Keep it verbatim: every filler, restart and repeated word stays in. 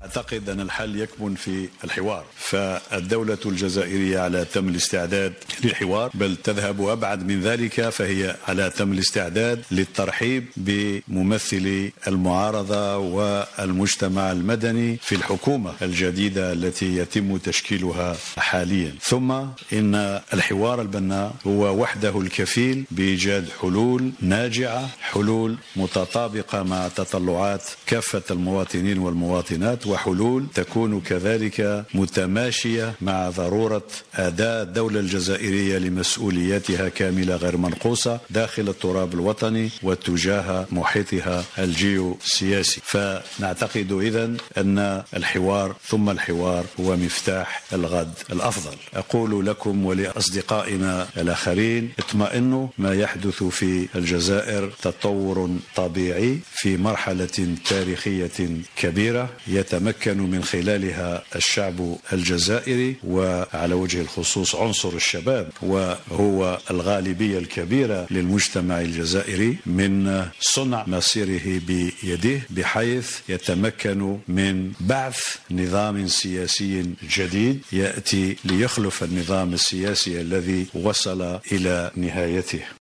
أعتقد أن الحل يكمن في الحوار، فالدولة الجزائرية على تم الاستعداد للحوار، بل تذهب أبعد من ذلك، فهي على تم الاستعداد للترحيب بممثلي المعارضة والمجتمع المدني في الحكومة الجديدة التي يتم تشكيلها حاليا. ثم إن الحوار البناء هو وحده الكفيل بإيجاد حلول ناجعة، حلول متطابقة مع تطلعات كافة المواطنين والمواطنات، وحلول تكون كذلك متماشية مع ضرورة أداء الدولة الجزائرية لمسؤولياتها كاملة غير منقوصة داخل التراب الوطني وتجاه محيطها الجيوسياسي. فنعتقد إذن أن الحوار ثم الحوار هو مفتاح الغد الأفضل. أقول لكم ولأصدقائنا الآخرين اطمئنوا، ما يحدث في الجزائر تطور طبيعي في مرحلة تاريخية كبيرة يتمكن من خلالها الشعب الجزائري، وعلى وجه الخصوص عنصر الشباب وهو الغالبية الكبيرة للمجتمع الجزائري، من صنع مصيره بيده، بحيث يتمكن من بعث نظام سياسي جديد يأتي ليخلف النظام السياسي الذي وصل إلى نهايته.